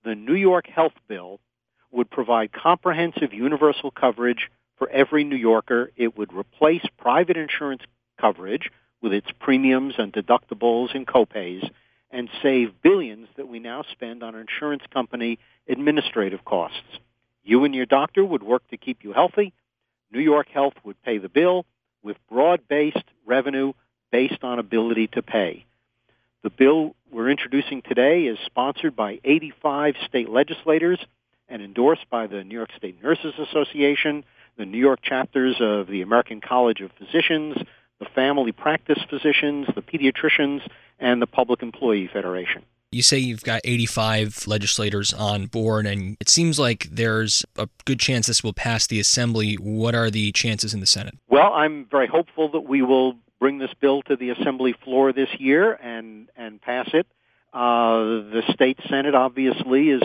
The New York Health Bill would provide comprehensive universal coverage for every New Yorker. It would replace private insurance coverage with its premiums and deductibles and copays and save billions that we now spend on insurance company administrative costs. You and your doctor would work to keep you healthy. New York Health would pay the bill with broad-based revenue based on ability to pay. The bill we're introducing today is sponsored by 85 state legislators and endorsed by the New York State Nurses Association, the New York chapters of the American College of Physicians, the Family Practice Physicians, the Pediatricians, and the Public Employee Federation. You say you've got 85 legislators on board, and it seems like there's a good chance this will pass the Assembly. What are the chances in the Senate? Well, I'm very hopeful that we will bring this bill to the Assembly floor this year and pass it. The state Senate obviously is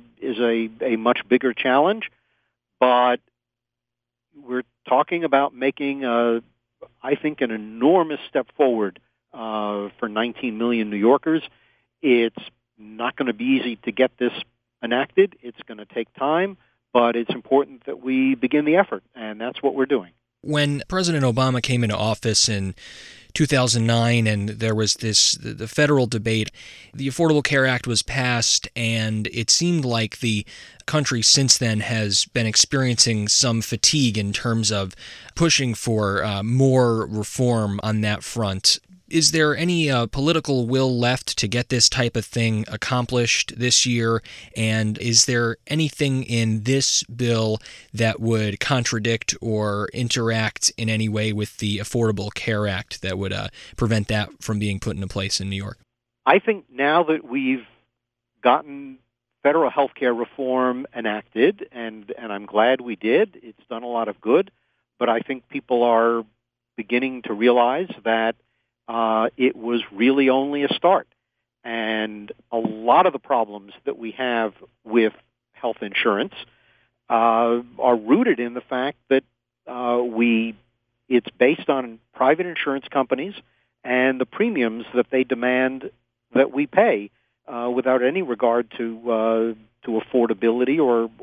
a much bigger challenge, but we're talking about making I think an enormous step forward for 19 million New Yorkers. It's not going to be easy to get this enacted. It's going to take time, but it's important that we begin the effort, and that's what we're doing. When President Obama came into office in 2009 and there was the federal debate, the Affordable Care Act was passed, and it seemed like the country since then has been experiencing some fatigue in terms of pushing for more reform on that front. Is there any political will left to get this type of thing accomplished this year? And is there anything in this bill that would contradict or interact in any way with the Affordable Care Act that would prevent that from being put into place in New York? I think now that we've gotten federal health care reform enacted, and I'm glad we did, it's done a lot of good, but I think people are beginning to realize that it was really only a start. And a lot of the problems that we have with health insurance are rooted in the fact that it's based on private insurance companies and the premiums that they demand that we pay without any regard to affordability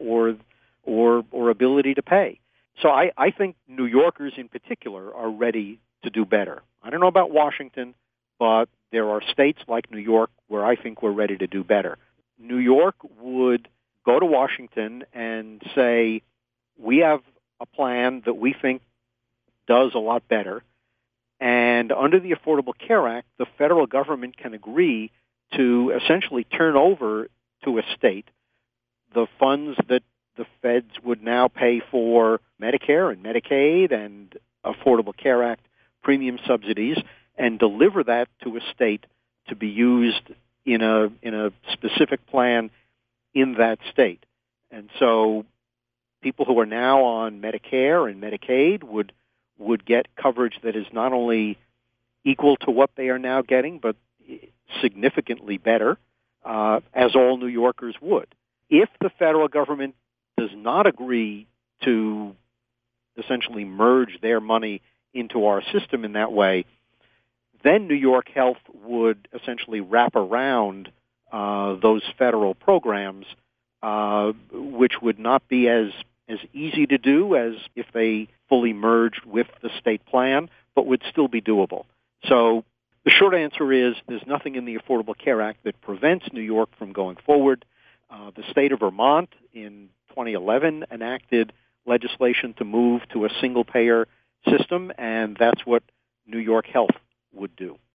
or ability to pay. So I think New Yorkers in particular are ready to do better. I don't know about Washington, but there are states like New York where I think we're ready to do better. New York would go to Washington and say, we have a plan that we think does a lot better, and under the Affordable Care Act, the federal government can agree to essentially turn over to a state the funds that the feds would now pay for Medicare and Medicaid and Affordable Care Act premium subsidies and deliver that to a state to be used in a specific plan in that state. And so people who are now on Medicare and Medicaid would get coverage that is not only equal to what they are now getting, but significantly better, as all New Yorkers would. If the federal government does not agree to essentially merge their money into our system in that way, then New York Health would essentially wrap around those federal programs, which would not be as easy to do as if they fully merged with the state plan, but would still be doable. So the short answer is there's nothing in the Affordable Care Act that prevents New York from going forward. The state of Vermont in 2011 enacted legislation to move to a single-payer system, and that's what New York Health would do.